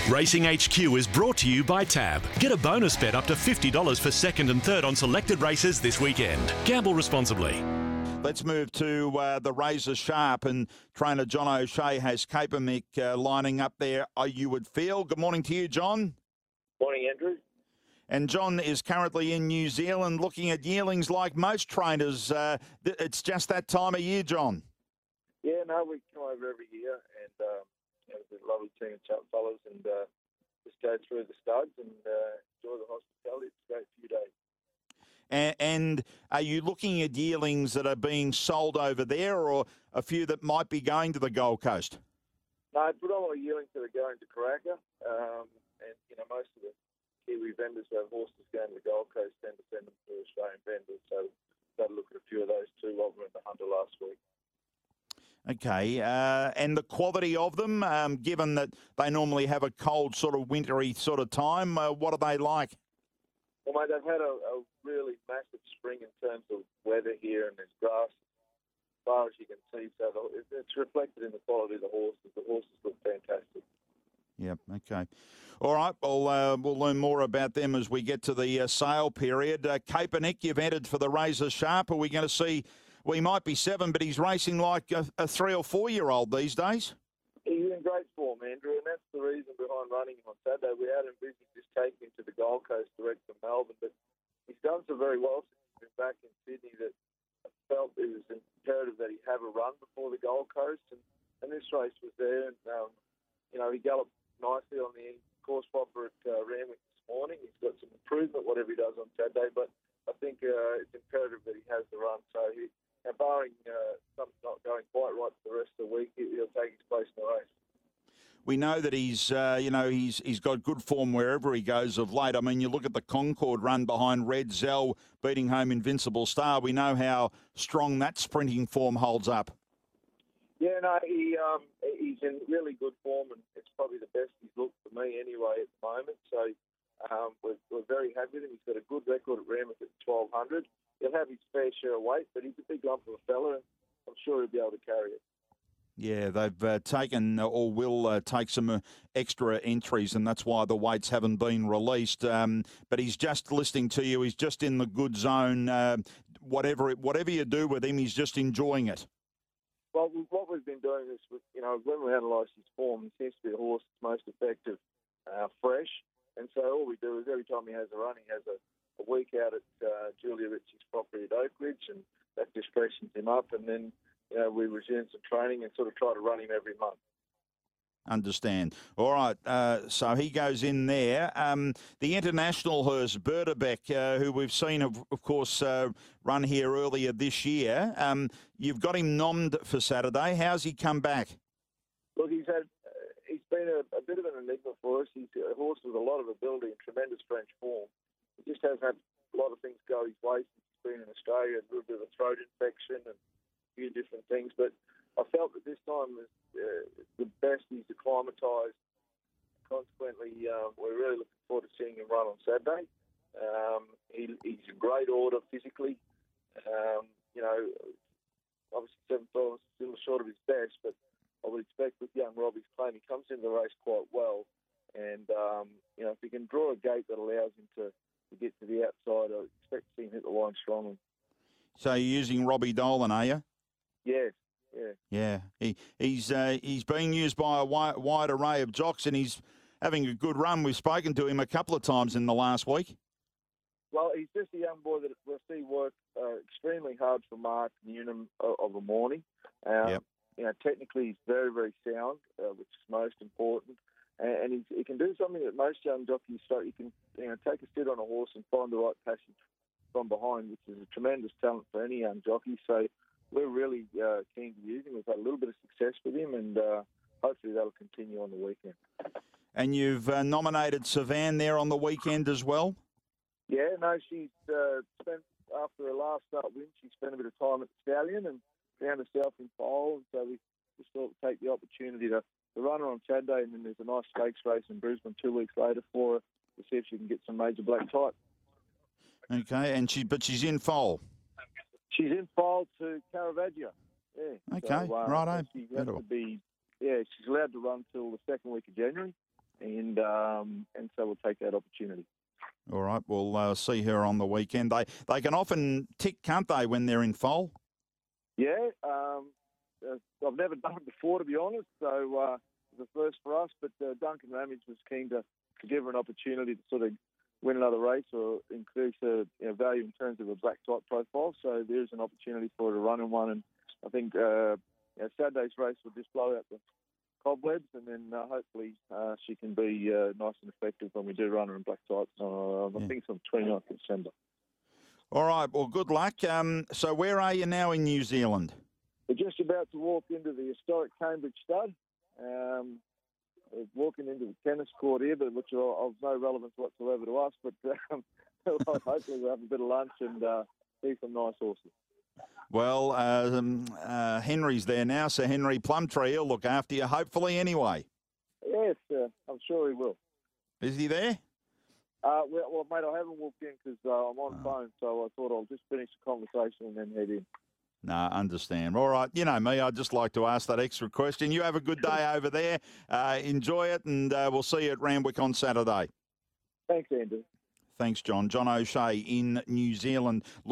Racing HQ is brought to you by Tab. Get a bonus bet up to $50 for second and third on selected races this weekend. Gamble responsibly. Let's move to the Razor Sharp, and trainer John O'Shea has Capermick lining up there, you would feel. Good morning to you, John. Morning, Andrew. And John is currently in New Zealand looking at yearlings like most trainers. It's just that time of year, John. Yeah, no, we come over every year and it's a lovely team of chap fellas and just go through the studs and enjoy the hospitality. It's a great few days. And are you looking at yearlings that are being sold over there, or a few that might be going to the Gold Coast? No, predominantly yearlings that are going to Karaka. And, most of the Kiwi vendors who have horses going to the Gold Coast tend to send them to Australian vendors. So got to look at a few of those too while we were in the Hunter last week. Okay, and the quality of them, given that they normally have a cold sort of wintry sort of time, what are they like? Well, mate, they've had a really massive spring in terms of weather here, and there's grass as far as you can see. So it's reflected in the quality of the horses. The horses look fantastic. Yep, okay. All right, well, we'll learn more about them as we get to the sale period. Capernick, you've entered for the Razor Sharp. Are we going to see, we might be 7, but he's racing like a 3 or 4 year old these days? He's in great form, Andrew, and that's the reason behind running him on Saturday. We had him busy just taking him to the Gold Coast direct from Melbourne, but he's done so very well since he's been back in Sydney that I felt it was imperative that he have a run before the Gold Coast, and this race was there. And, he galloped nicely on the course proper at Randwick this morning. He's got some improvement, whatever he does on Saturday, but I think it's imperative that he has the run. So barring something not going quite right for the rest of the week, he'll take his place in the race. We know that he's got good form wherever he goes of late. I mean, you look at the Concord run behind Red Zell beating home Invincible Star. We know how strong that sprinting form holds up. Yeah, no, he's in really good form, and it's probably the best he's looked for me anyway at the moment. So we're very happy with him. He's got a good record at Randwick at 1,200. He'll have his fair share of weight, but he's a big lump of a fella, and I'm sure he'll be able to carry it. Yeah, they've taken or will take some extra entries, and that's why the weights haven't been released. But he's just listening to you. He's just in the good zone. Whatever you do with him, he's just enjoying it. Well, what we've been doing is, when we analyse his form, he seems to be a horse that's most effective fresh. And so all we do is every time he has a run, he has a week out at Julia Ritchie's property at Oakridge, and that just freshens him up. And then, we resume some training and sort of try to run him every month. Understand. All right, so he goes in there. The international horse, Berdebeck, who we've seen, of course, run here earlier this year. You've got him nommed for Saturday. How's he come back? Look, he's been a bit of an enigma for us. He's a horse with a lot of ability and tremendous French form. He just hasn't had a lot of things go his way since he's been in Australia. A little bit of a throat infection and a few different things. But I felt that this time was the best. He's acclimatised. Consequently, we're really looking forward to seeing him run on Saturday. He's a great order physically. Obviously 7 still short of his best, but I would expect with young Robbie's claim, he comes into the race quite well. And, if he can draw a gate that allows him to get to the outside, I expect to see him hit the line strongly. So you're using Robbie Dolan, are you? Yes. Yeah. He's being used by a wide array of jocks, and he's having a good run. We've spoken to him a couple of times in the last week. Well, he's just a young boy that we'll see work extremely hard for Mark Newnham of a morning. Yep. Technically he's very, very sound, which is most important. And he can do something that most young jockeys start. He can take a sit on a horse and find the right passage from behind, which is a tremendous talent for any young jockey. So we're really keen to use him. We've had a little bit of success with him, and hopefully that'll continue on the weekend. And you've nominated Savan there on the weekend as well? Yeah, no, she's spent, after her last start win, she spent a bit of time at the Stallion and found herself in foal, and so we just thought we'd take the opportunity to run her on Saturday, and then there's a nice stakes race in Brisbane 2 weeks later for her to see if she can get some major black type. Okay, but she's in foal. She's in foal to Caravaggio. Yeah. Okay, so, righto. She has to be, she's allowed to run till the second week of January. and so we'll take that opportunity. All right, we'll see her on the weekend. They can often tick, can't they, when they're in foal? Yeah, I've never done it before, to be honest, so it's a first for us, but Duncan Ramage was keen to give her an opportunity to sort of win another race or increase her value in terms of a black type profile, so there's an opportunity for her to run in one, and I think Saturday's race will just blow out the cobwebs, and then hopefully she can be nice and effective when we do run her in black types. I think it's on 29th of December. All right, well, good luck. So where are you now in New Zealand? We're just about to walk into the historic Cambridge Stud. We're walking into the tennis court here, but which are of no relevance whatsoever to us, but hopefully we'll have a bit of lunch and see some nice horses. Well, Henry's there now, so Henry Plumtree will look after you, hopefully, anyway. Yes, I'm sure he will. Is he there? Well, mate, I haven't walked in because I'm on phone, so I thought I'll just finish the conversation and then head in. No, understand. All right, you know me, I'd just like to ask that extra question. You have a good day over there. Enjoy it, and we'll see you at Randwick on Saturday. Thanks, Andrew. Thanks, John. John O'Shea in New Zealand.